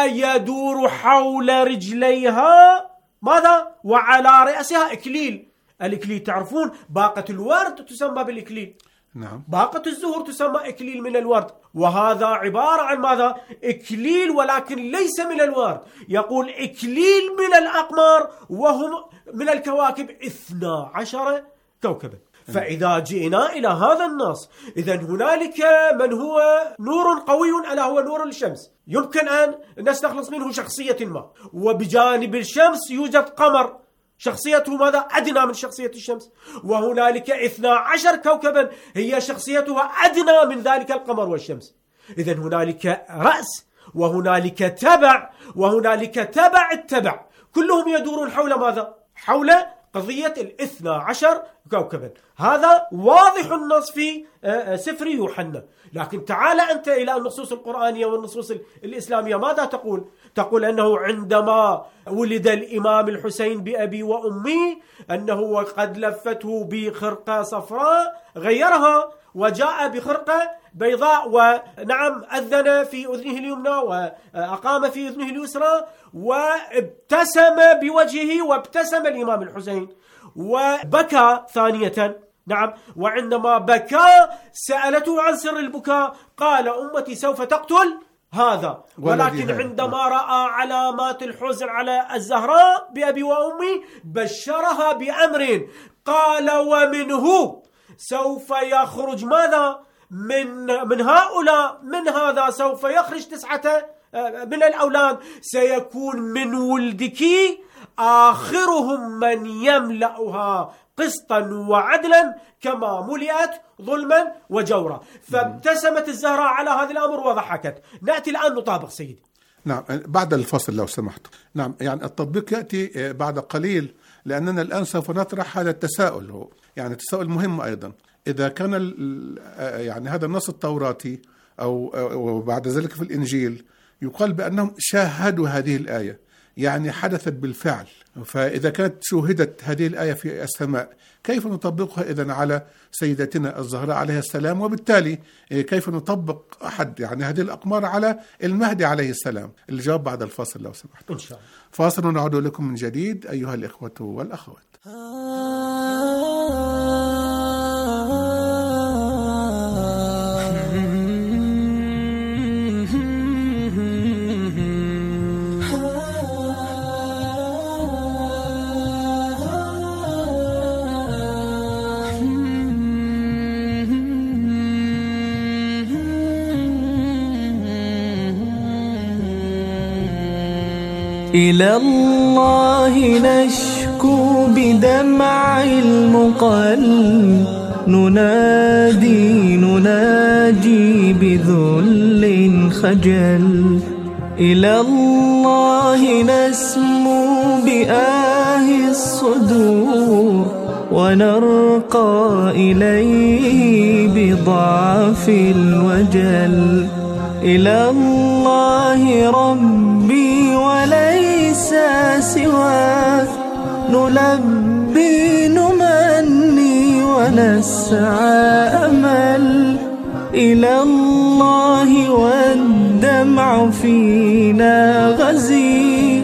ويدور حول رجليها ماذا؟ وعلى رأسها إكليل. الإكليل. تعرفون باقة الورد تسمى بالإكليل، نعم. باقة الزهر تسمى إكليل من الورد، وهذا عبارة عن ماذا؟ إكليل ولكن ليس من الورد. يقول إكليل من الأقمار وهم من الكواكب اثنا عشر كوكبا. فإذا جئنا إلى هذا النص، إذن هنالك من هو نور قوي ألا هو نور الشمس، يمكن أن نستخلص منه شخصية ما، وبجانب الشمس يوجد قمر شخصيته ماذا؟ أدنى من شخصية الشمس، وهنالك اثنا عشر كوكبا هي شخصيتها أدنى من ذلك القمر والشمس. إذن هنالك رأس وهنالك تبع وهنالك تبع التبع، كلهم يدورون حول ماذا؟ حول قضية الاثنى عشر كوكبا. هذا واضح النص في سفر يوحنا. لكن تعال أنت إلى النصوص القرآنية والنصوص الإسلامية، ماذا تقول؟ تقول أنه عندما ولد الإمام الحسين بأبي وأمي أنه وقد لفته بخرقة صفراء غيرها وجاء بخرقة بيضاء، ونعم أذن في أذنه اليمنى وأقام في أذنه اليسرى وابتسم بوجهه، وابتسم الإمام الحسين وبكى ثانية. نعم، وعندما بكى سألته عن سر البكاء، قال أمتي سوف تقتل هذا، ولكن عندما رأى علامات الحزن على الزهراء بأبي وأمي بشرها بأمر، قال ومنه سوف يخرج ماذا؟ من من هؤلاء من هذا سوف يخرج تسعة من الأولاد، سيكون من ولدك آخرهم من يملأها قسطا وعدلا كما ملئت ظلما وجورا. فابتسمت الزهراء على هذا الأمر وضحكت. نأتي الآن نطابق سيدي. نعم، بعد الفصل لو سمحت. نعم، يعني التطبيق يأتي بعد قليل، لأننا الآن سوف نطرح هذا التساؤل، هو يعني تساؤل مهم أيضا. إذا كان يعني هذا النص التوراتي أو وبعد ذلك في الإنجيل يقال بأنهم شاهدوا هذه الآية، يعني حدثت بالفعل، فإذا كانت شوهدت هذه الآية في السماء كيف نطبقها إذن على سيدتنا الزهراء عليه السلام؟ وبالتالي كيف نطبق أحد يعني هذه الأقمار على المهدي عليه السلام؟ الجواب بعد الفاصل لو سمحت. إن شاء الله. فاصل ونعود لكم من جديد أيها الإخوة والأخوات. إلى الله نشكو بدمع المقل، ننادي نناجي بذل خجل. إلى الله نسمو بآه الصدور، ونرقى إليه بضعف الوجل. إلى الله ربي وليس سواه، نلبي نمني ونسعى أمل. إلى الله والدمع فينا غزير،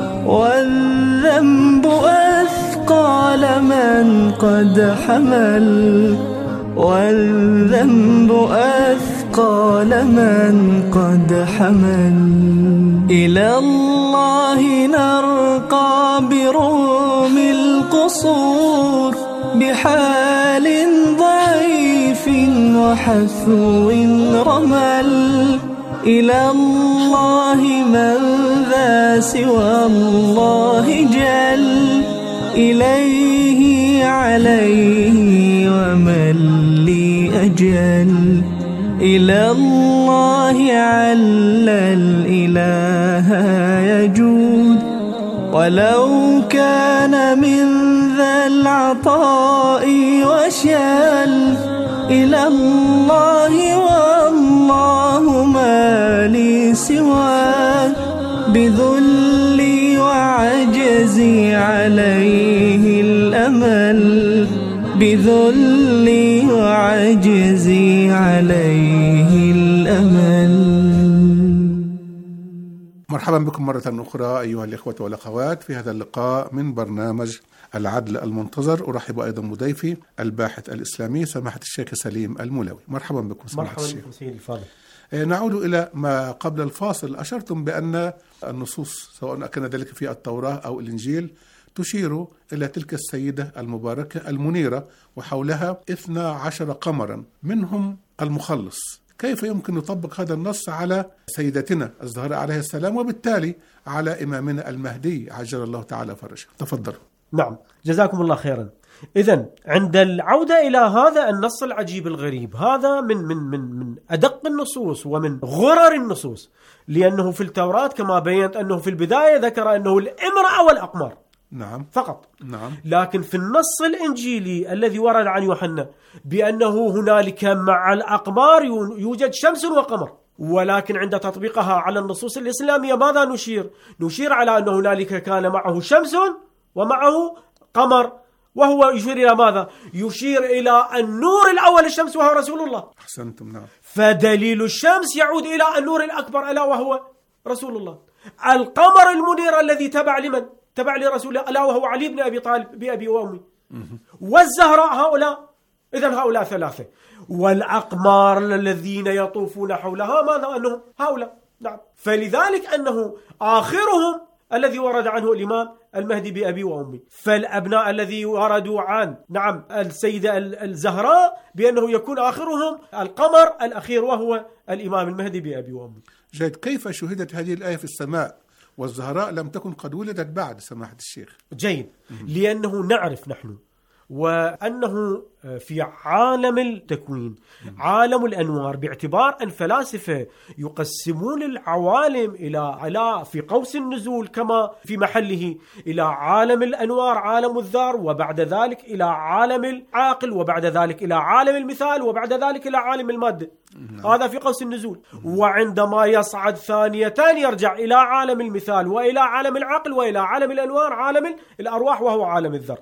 والذنب أثقال من قد حمل، والذنب أثقال من قد حمل. إلى الله نرقى بروم القصور، بحال ضعيف وحثو رمل. إلى الله من ذا سوى الله جل، إليه عليه ومن لي أجل. إلى الله عل الإله يجود، ولو كان من ذا العطاء وشل. إلى الله والله ما لي سواه، بذلي وعجزي عليه الأمل، بذلي وعجزي عليه الأمل. مرحبا بكم مرة أخرى أيها الإخوة والأخوات في هذا اللقاء من برنامج العدل المنتظر. أرحب أيضا بضيفي الباحث الإسلامي سماحة الشيخ سليم المولوي. مرحبا بكم سماحة مرحبا الشيخ. بكم سيدي الفاضل. نعود إلى ما قبل الفاصل. أشرتم بأن النصوص سواء كان ذلك في التوراة أو الإنجيل تشير إلى تلك السيدة المباركة المنيرة وحولها اثنا عشر قمرا منهم المخلص. كيف يمكن نطبق هذا النص على سيدتنا الزهراء عليه السلام وبالتالي على إمامنا المهدي عجل الله تعالى فرجه؟ تفضلوا. نعم، جزاكم الله خيرا. إذن عند العودة إلى هذا النص العجيب الغريب، هذا من من من من أدق النصوص ومن غرر النصوص، لأنه في التوراة كما بينت أنه في البداية ذكر أنه الامرأة والأقمار نعم فقط. نعم. لكن في النص الإنجيلي الذي ورد عن يوحنا بأنه هنالك مع الأقمار يوجد شمس وقمر، ولكن عند تطبيقها على النصوص الإسلامية ماذا نشير؟ نشير على أن هنالك كان معه شمس ومعه قمر، وهو يشير إلى ماذا؟ يشير إلى النور الأول الشمس وهو رسول الله. أحسنتم. نعم. فدليل الشمس يعود إلى النور الأكبر ألا وهو رسول الله. القمر المنير الذي تبع لمن؟ تبع لرسول الله ألا وهو علي بن أبي طالب بأبي وأمي. والزهراء هؤلاء، إذن هؤلاء ثلاثة. والأقمار الذين يطوفون حولها ماذا أنهم؟ هؤلاء. نعم. فلذلك أنه آخرهم الذي ورد عنه الإمام المهدي بأبي وأمي. فالأبناء الذي وردوا عن نعم السيدة الزهراء بأنه يكون آخرهم القمر الأخير وهو الإمام المهدي بأبي وأمي. جيد. كيف شهدت هذه الآية في السماء والزهراء لم تكن قد ولدت بعد سماحة الشيخ؟ جيد. لأنه نعرف نحن وأنه في عالم التكوين عالم الأنوار، باعتبار الفلاسفة يقسمون العوالم إلى على في قوس النزول كما في محله إلى عالم الأنوار عالم الذار، وبعد ذلك إلى عالم العاقل، وبعد ذلك إلى عالم المثال، وبعد ذلك إلى عالم المادة. هذا في قوس النزول. وعندما يصعد ثانيتان يرجع إلى عالم المثال وإلى عالم العقل وإلى عالم الأنوار عالم الأرواح وهو عالم الذر.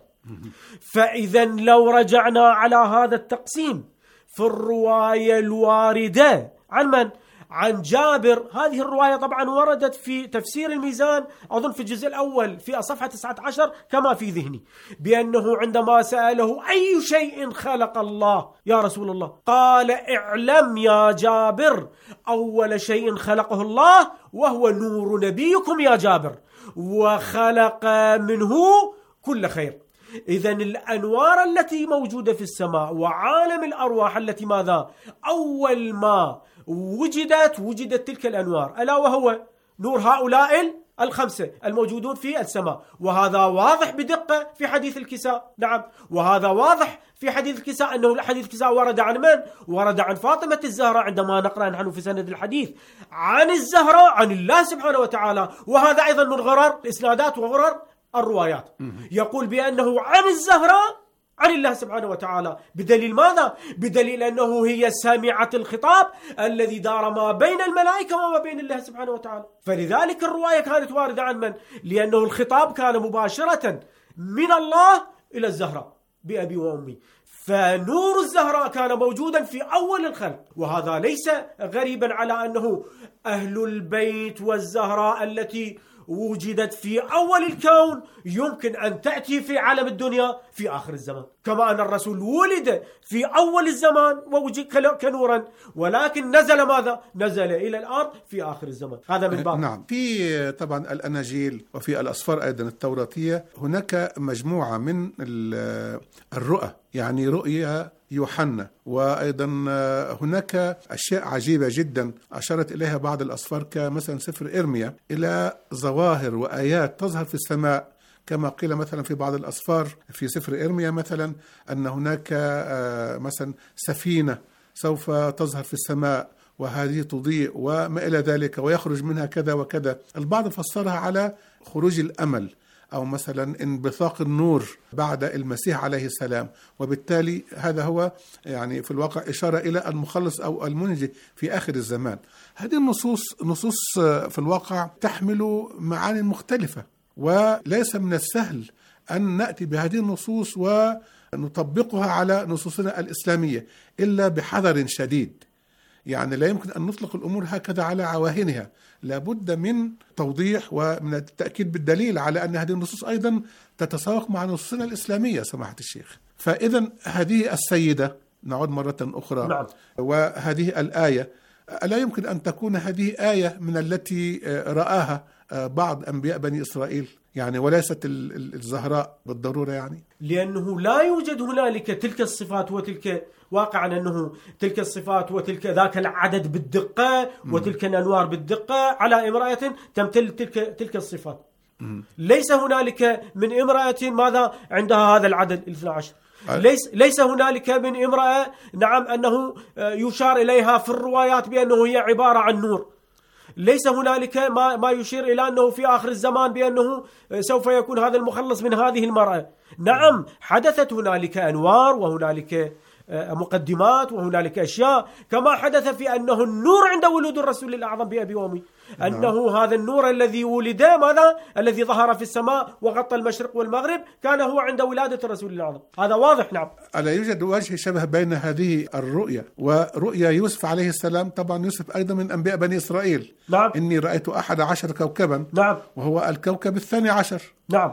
فإذا لو رجعنا على هذا التقسيم في الرواية الواردة عن من؟ عن جابر. هذه الرواية طبعا وردت في تفسير الميزان أظن في الجزء الأول في صفحة تسعة عشر كما في ذهني، بأنه عندما سأله أي شيء خلق الله يا رسول الله قال اعلم يا جابر أول شيء خلقه الله وهو نور نبيكم يا جابر، وخلق منه كل خير. إذن الأنوار التي موجودة في السماء وعالم الأرواح التي ماذا؟ أول ما وجدت وجدت تلك الأنوار ألا وهو نور هؤلاء الخمسة الموجودون في السماء. وهذا واضح بدقة في حديث الكساء. نعم. وهذا واضح في حديث الكساء أنه حديث الكساء ورد عن من؟ ورد عن فاطمة الزهراء عندما نقرأ نحن في سند الحديث عن الزهراء عن الله سبحانه وتعالى. وهذا أيضا من غرر الإسنادات وغرر الروايات. يقول بأنه عن الزهراء عن الله سبحانه وتعالى. بدليل ماذا؟ بدليل أنه هي سامعة الخطاب الذي دار ما بين الملائكة وما بين الله سبحانه وتعالى. فلذلك الرواية كانت واردة عن من؟ لأنه الخطاب كان مباشرة من الله إلى الزهراء بأبي وأمي. فنور الزهراء كان موجودا في أول الخلق، وهذا ليس غريبا على أنه أهل البيت والزهراء التي وجدت في أول الكون يمكن أن تأتي في عالم الدنيا في آخر الزمان، كما أن الرسول ولد في أول الزمان ووجد كنورا، ولكن نزل ماذا؟ نزل إلى الأرض في آخر الزمان. هذا من باب. نعم. في طبعا الأناجيل وفي الأسفار أيضا التوراتية هناك مجموعة من الرؤى، يعني رؤيا يوحنا، وأيضا هناك أشياء عجيبة جدا أشارت إليها بعض الأسفار كمثلا سفر إرميا إلى ظواهر وآيات تظهر في السماء، كما قيل مثلا في بعض الأسفار في سفر إرميا مثلا أن هناك مثلا سفينة سوف تظهر في السماء وهذه تضيء وما إلى ذلك ويخرج منها كذا وكذا. البعض فسرها على خروج الأمل أو مثلا انبثاق النور بعد المسيح عليه السلام، وبالتالي هذا هو يعني في الواقع إشارة إلى المخلص أو المنجي في آخر الزمان. هذه النصوص نصوص في الواقع تحمل معاني مختلفة، وليس من السهل أن نأتي بهذه النصوص ونطبقها على نصوصنا الإسلامية إلا بحذر شديد. يعني لا يمكن أن نطلق الأمور هكذا على عواهنها، لابد من توضيح ومن التأكيد بالدليل على أن هذه النصوص أيضا تتساوق مع نصوصنا الإسلامية سماحة الشيخ. فإذا هذه السيدة، نعود مرة أخرى، نعم. وهذه الآية ألا يمكن أن تكون هذه آية من التي رآها بعض أنبياء بني إسرائيل يعني، وليست الزهراء بالضرورة يعني؟ لأنه لا يوجد هنالك تلك الصفات وتلك واقعا أنه تلك الصفات وتلك ذاك العدد بالدقة وتلك الأنوار بالدقة على امرأة تمتلك تلك تلك الصفات. م. ليس هنالك من امرأة ماذا عندها هذا العدد الاثنى عشر. ليس ليس هنالك من امرأة نعم أنه يشار إليها في الروايات بأنه هي عبارة عن نور. ليس هنالك ما ما يشير إلى أنه في آخر الزمان بأنه سوف يكون هذا المخلص من هذه المرأة. نعم حدثت هنالك أنوار وهنالك مقدمات وهنالك أشياء، كما حدث في أنه النور عند ولود الرسول الأعظم بأبي وأمي، أنه هذا النور الذي ولد ماذا الذي ظهر في السماء وغطى المشرق والمغرب كان هو عند ولادة الرسول الأعظم. هذا واضح. نعم. ألا يوجد وجه شبه بين هذه الرؤية ورؤيا يوسف عليه السلام؟ طبعا يوسف أيضا من أنبياء بني إسرائيل. نعم. إني رأيت أحد عشر كوكبا. نعم. وهو الكوكب الثاني عشر. نعم.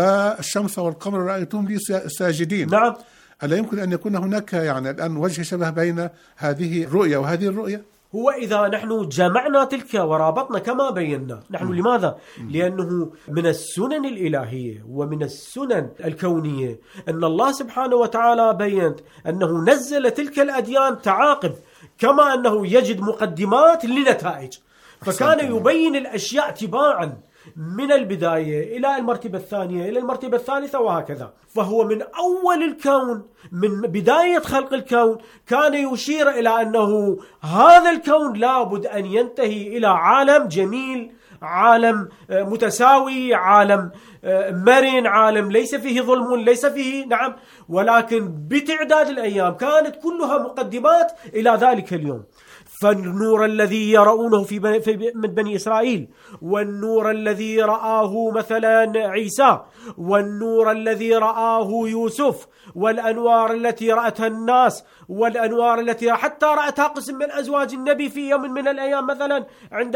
والشمس والقمر رأيتهم لي ساجدين. نعم. ألا يمكن أن يكون هناك يعني الآن وجه شبه بين هذه الرؤية وهذه الرؤية؟ هو إذا نحن جمعنا تلك ورابطنا كما بينا نحن م. لماذا؟ م. لأنه من السنن الإلهية ومن السنن الكونية أن الله سبحانه وتعالى بيّنت أنه نزل تلك الأديان تعاقب، كما أنه يجد مقدمات لنتائج، فكان يبين الأشياء تباعا من البداية إلى المرتبة الثانية إلى المرتبة الثالثة وهكذا. فهو من أول الكون، من بداية خلق الكون، كان يشير إلى أنه هذا الكون لابد أن ينتهي إلى عالم جميل، عالم متساوي، عالم مرن، عالم ليس فيه ظلم، ليس فيه نعم، ولكن بتعداد الأيام كانت كلها مقدمات إلى ذلك اليوم. فالنور الذي يرونه في من بني إسرائيل، والنور الذي رآه مثلا عيسى، والنور الذي رآه يوسف، والأنوار التي رأتها الناس، والأنوار التي حتى رأتها قسم من أزواج النبي في يوم من الأيام مثلا عند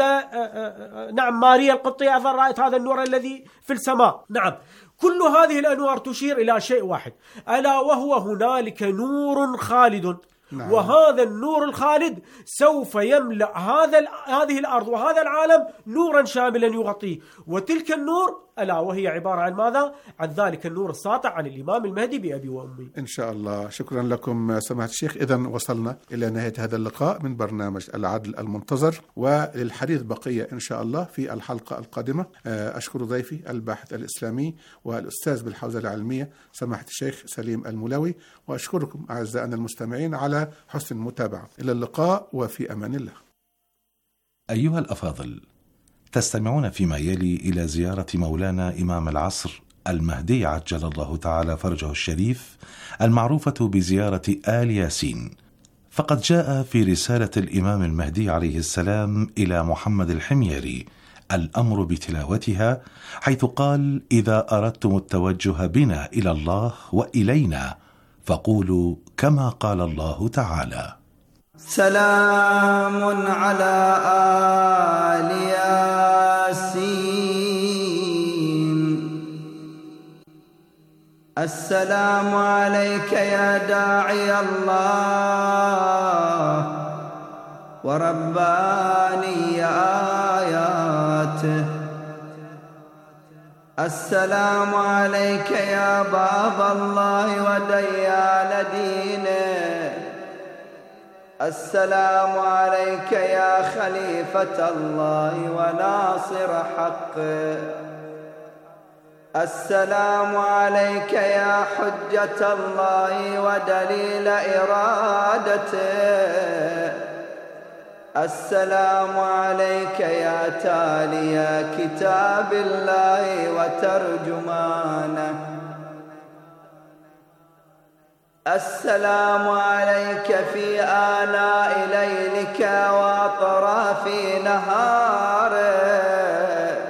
نعم ماريا القبطية أيضا رأت هذا النور الذي في السماء. نعم كل هذه الأنوار تشير إلى شيء واحد، ألا وهو هنالك نور خالد. نعم. وهذا النور الخالد سوف يملأ هذا هذه الأرض وهذا العالم نورا شاملا يغطيه، وتلك النور ألا وهي عبارة عن ماذا؟ عن ذلك النور الساطع عن الإمام المهدي بأبي وأمي. إن شاء الله. شكرا لكم سماحة الشيخ. إذن وصلنا إلى نهاية هذا اللقاء من برنامج العدل المنتظر، وللحديث بقية إن شاء الله في الحلقة القادمة. أشكر ضيفي الباحث الإسلامي والأستاذ بالحوزة العلمية سماحة الشيخ سليم المولوي، وأشكركم أعزائنا المستمعين على حسن المتابعة. إلى اللقاء وفي أمان الله. أيها الأفاضل، تستمعون فيما يلي إلى زيارة مولانا إمام العصر المهدي عجل الله تعالى فرجه الشريف، المعروفة بزيارة آل ياسين. فقد جاء في رسالة الإمام المهدي عليه السلام إلى محمد الحميري الأمر بتلاوتها، حيث قال: إذا أردتم التوجه بنا إلى الله وإلينا فقولوا كما قال الله تعالى: سلام على آل ياسين. السلام عليك يا داعي الله ورباني آياته. السلام عليك يا باب الله وديان دينه. السلام عليك يا خليفة الله وناصر حقه. السلام عليك يا حجة الله ودليل إرادته. السلام عليك يا تالي كتاب الله وترجمانه. السلام عليك في آلاء ليلك وأطراف نهارك.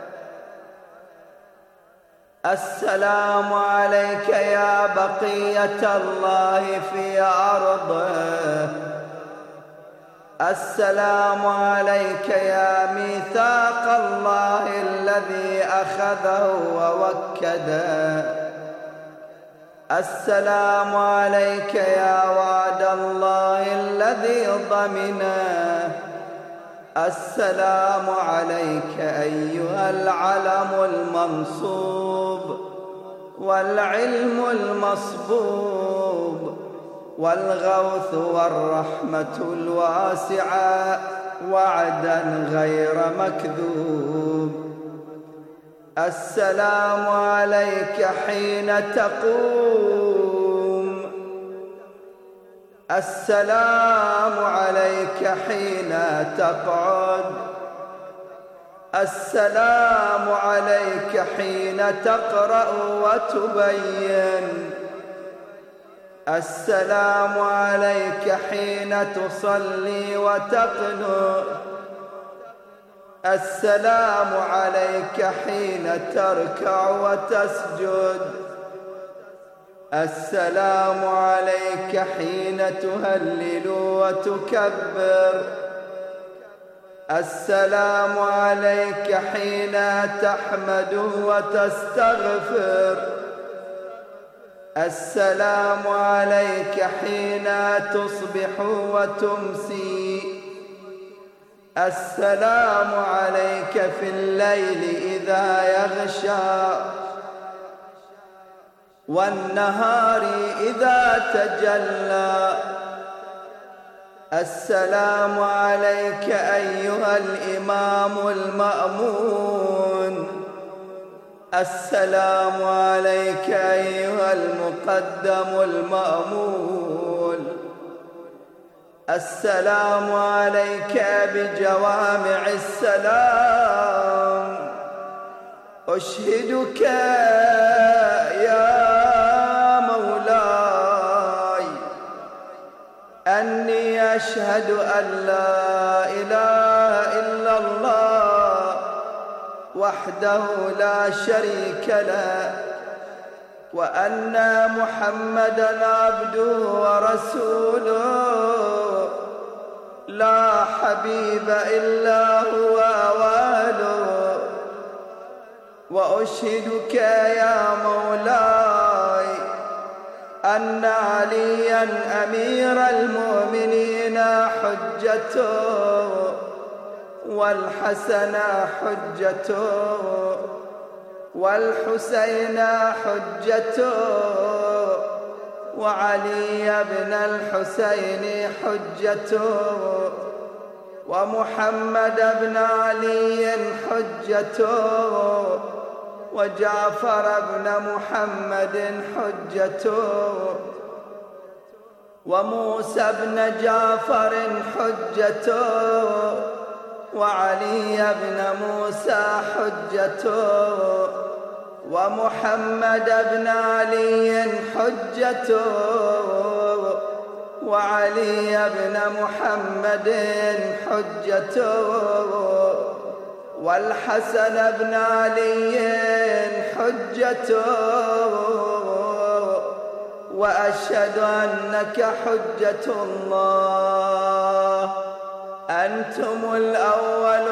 السلام عليك يا بقية الله في أرضه. السلام عليك يا ميثاق الله الذي أخذه ووكده. السلام عليك يا وعد الله الذي ضمنه. السلام عليك أيها العلم المنصوب والعلم المصبوب والغوث والرحمة الواسعة وعدا غير مكذوب. السلام عليك حين تقوم. السلام عليك حين تقعد. السلام عليك حين تقرأ وتبين. السلام عليك حين تصلي وتقنت. السلام عليك حين تركع وتسجد. السلام عليك حين تهلل وتكبر. السلام عليك حين تحمد وتستغفر. السلام عليك حين تصبح وتمسي. السلام عليك في الليل إذا يغشى والنهار إذا تجلى. السلام عليك أيها الإمام المأمون. السلام عليك أيها المقدم المأمول. السلام عليك بجوامع السلام. أشهدك يا مولاي أني أشهد أن لا إله إلا الله وحده لا شريك له وأن محمدًا عبده ورسوله لا حبيب إلا هو واله. وأشهدك يا مولاي أن عليا أمير المؤمنين حجته والحسن حجته والحسين حجته وعلي بن الحسين حجته ومحمد بن علي حجته وجعفر بن محمد حجته وموسى بن جعفر حجته وعلي بن موسى حجته ومحمد بن علي حجته وعلي بن محمد حجته والحسن بن علي حجته. وأشهد أنك حجة الله أنتم الأول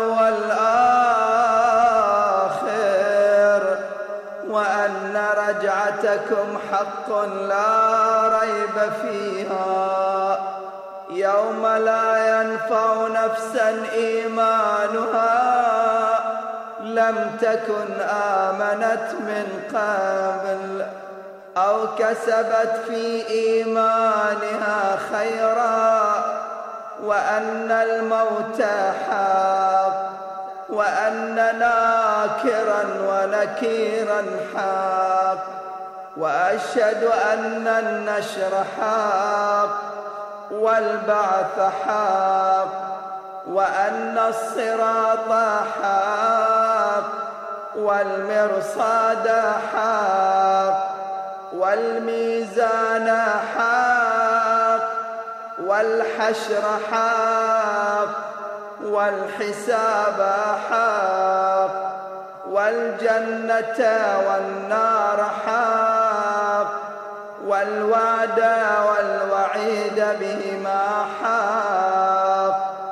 والآخر وأن رجعتكم حق لا ريب فيها يوم لا ينفع نفسا إيمانها لم تكن آمنت من قبل أو كسبت في إيمانها خيرا وأن الموت حق وأن ناكرا ونكيرا حق وأشهد أن النشر حق والبعث حق وأن الصراط حق والمرصاد حق والميزان حق والحشر حق والحساب حق والجنة والنار حق والوعد والوعيد بهما حق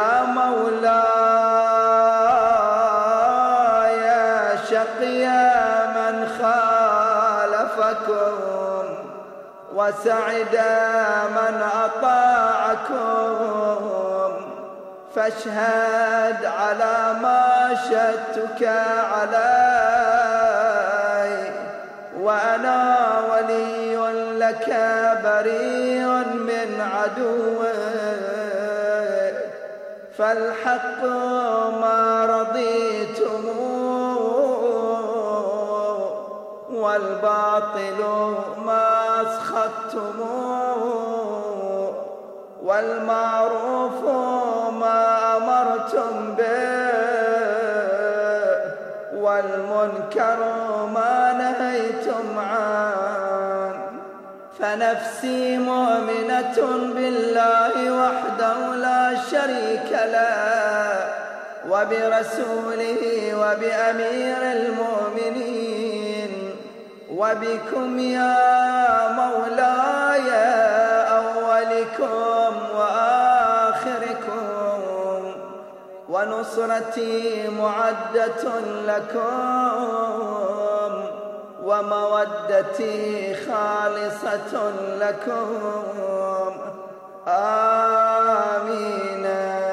يا مولاي شقي من خالفكم وسعد من أطاعكم، فاشهد على ما شدتك علي، وأنا ولي لك بريء من عدوك، فالحق ما رضيتم والباطل ما أسخطتم، والمعروف ما أمرتم به، والمنكر ما نهيتم عنه. فنفسي مؤمنة بالله وحده لا شريك له، وبرسوله وبأمير المؤمنين، وبكم يا مولاي أولكم وآخركم، ونصرتي معدة لكم، ومودتي خالصة لكم. آمين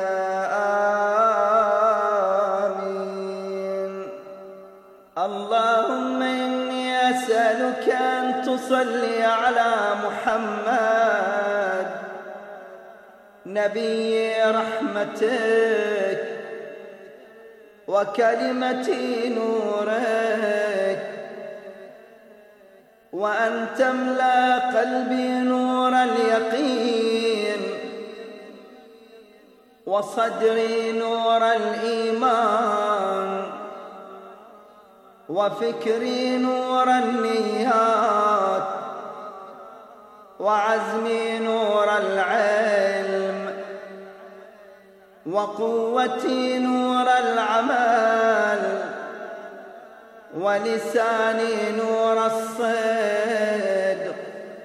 آمين. اللهم إني أسألك أن تصلي على محمد نبي رحمتك وكلمة نورك، وأن تملأ قلبي نور اليقين، وصدري نور الإيمان، وفكري نور النيات، وعزمي نور العلم، وقوتي نور العمل، ولساني نور الصدق،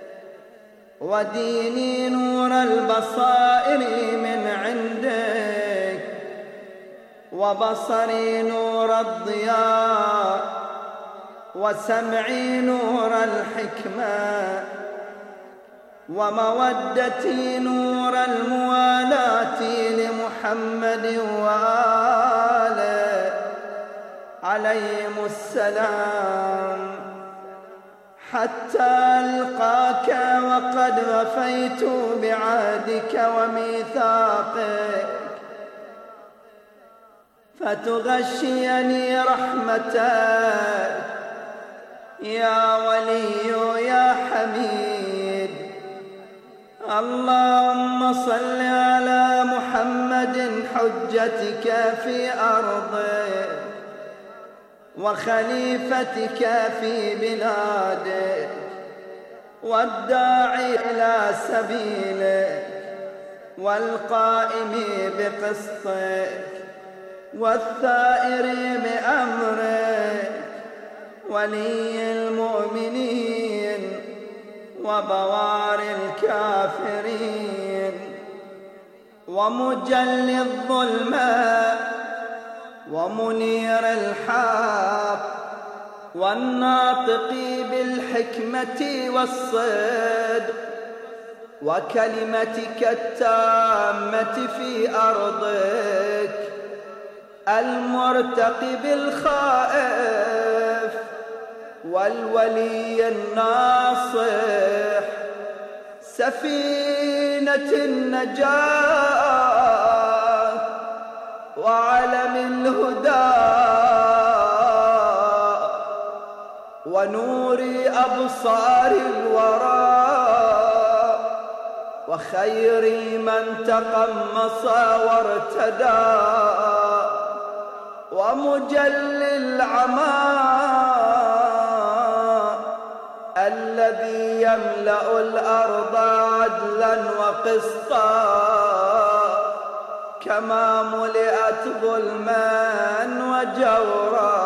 وديني نور البصائر من عندك، وبصري نور الضياء، وسمعي نور الحكمة، ومودتي نور الموالاة لمحمد وآله عليهم السلام، حتى ألقاك وقد وفيت بعهدك وميثاقك، فتغشيني رحمتك يا ولي يا حميد. اللهم صل على محمد حجتك في أرضك وخليفتك في بلادك، والداعي إلى سبيلك، والقائم بقسطك، والثائر بأمرك، ولي المؤمنين وبوار الكافرين، ومجلي الظلمات، ومنير الحق، والناطق بالحكمة والصدق، وكلمتك التامة في أرضك، المرتقب الخائف، والولي الناصح، سفينة النجاة، وعلم الهدى، ونور أبصار الورى، وخير من تقمص وارتدى، ومجلي العمى الذي يملأ الأرض عدلا وقسطا، كما ملئت ظلما وجورا،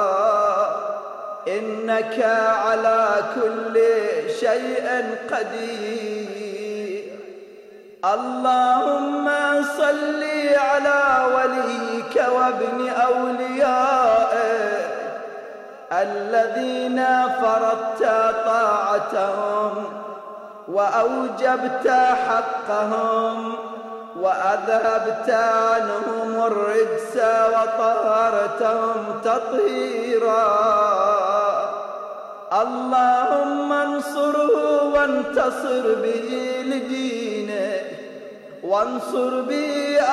إنك على كل شيء قدير. اللهم صل على وليك وابن أوليائك الذين فرضت طاعتهم وأوجبت حقهم وأذهبت عنهم الرجس وطهرتهم تطهيرا. اللهم انصره وانتصر به لدينك وانصر به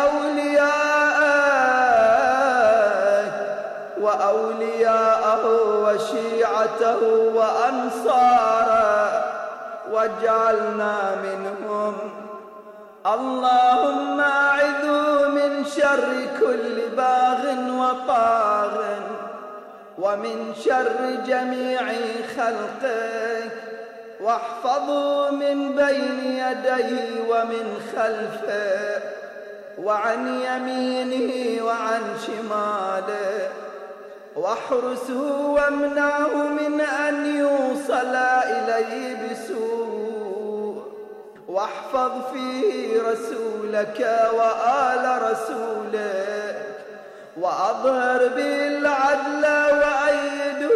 أولياءك وأولياءه وشيعته وأنصاره واجعلنا منهم. اللهم أعذه من شر كل باغ وطاغ ومن شر جميع خلقك واحفظه من بين يديه ومن خلفه وعن يمينه وعن شماله واحرسه وامنعه من أن يوصل إليه بسوء واحفظ فيه رسولك وآل رسولك وأظهر به العدل وأيده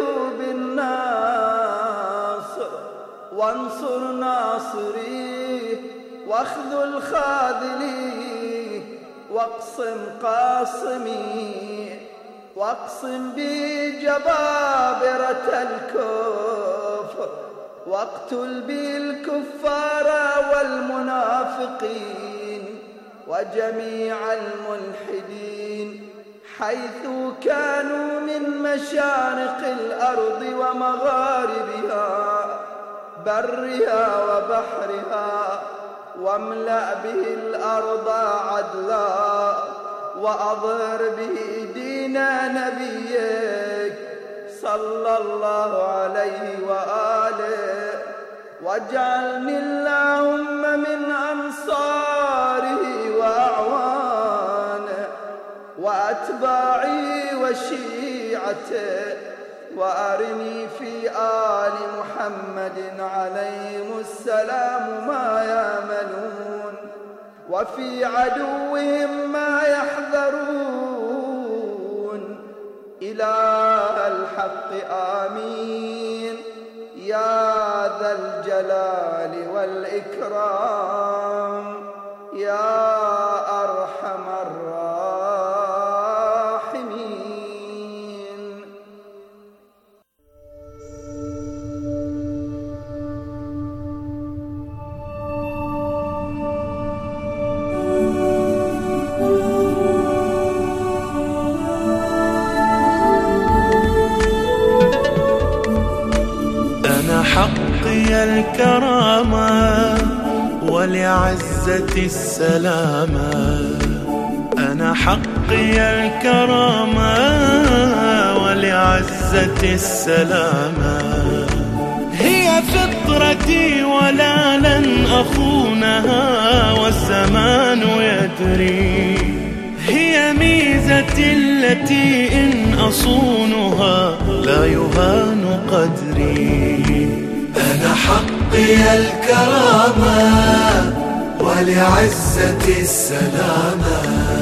بالناصر وانصر ناصريه واخذل خاذليه واقسم قاصميه واقسم به جبابرة الكفر واقتل به الكفار والمنافقين وجميع الملحدين حيث كانوا من مشارق الأرض ومغاربها برها وبحرها واملأ به الأرض عدلا وأظهر به دين نبيك صلى الله عليه وآله واجعلني اللهم من أنصاره وأعوانه وأتباعه وشيعته وأرني في آل محمد عليهم السلام ما يعملون وفي عدوهم ما يحذرون. إله الحق آمين يا ذا الجلال والإكرام يا أرحم الراحمين. حقي الكرامة ولعزة السلامة أنا حقي الكرامة ولعزة السلامة هي فطرتي ولا لن أخونها والزمان يدري هي ميزتي التي إن أصونها لا يهان قدري. أنا حقي الكرامة ولعزة السلامة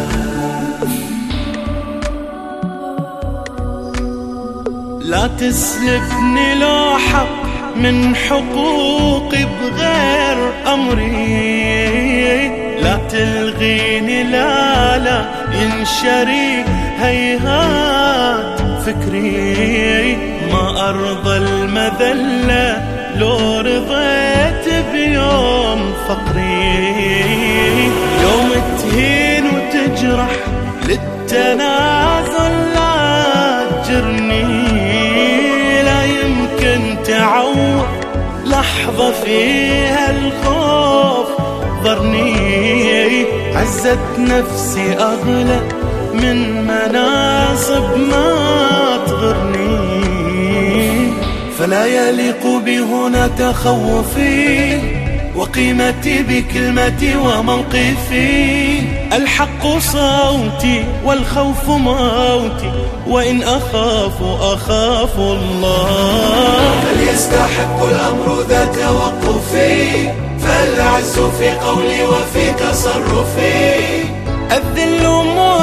لا تسلفني لو حق من حقوقي بغير أمري لا تلغيني لا لا ينشري هيهات فكري ما أرضى المذلة لو رضيت بيوم فقري يوم تهين وتجرح للتنازل لا تجرني لا يمكن تعوض لحظة فيها الخوف ضرني عزة نفسي أغلى من مناصب ما تغرني فلا يليق بهنا تخوفي وقيمتي بكلمتي وموقفي الحق صوتي والخوف موتي وإن أخاف أخاف الله فليستحق الأمر ذا توقفي فالعز في قولي وفي تصرفي. الذل